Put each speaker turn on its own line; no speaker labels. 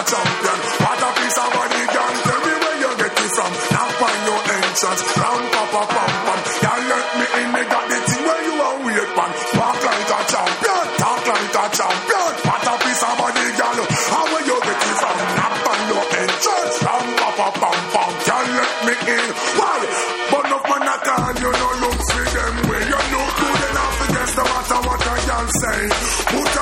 champion. What a piece of body, girl. Tell me where you get it from. Knock on your entrance. Ram, papa, pam, pam. Y'all let me in, they got the thing where you are weird, man. Walk like a champion. Talk like a champion. What a piece of body, girl. How where you get it from? Knock on your entrance. Ram, papa, pam, pam. Y'all let me in. Why? But no man at all, you know, look for them way. You look good enough against no matter what I can say. Put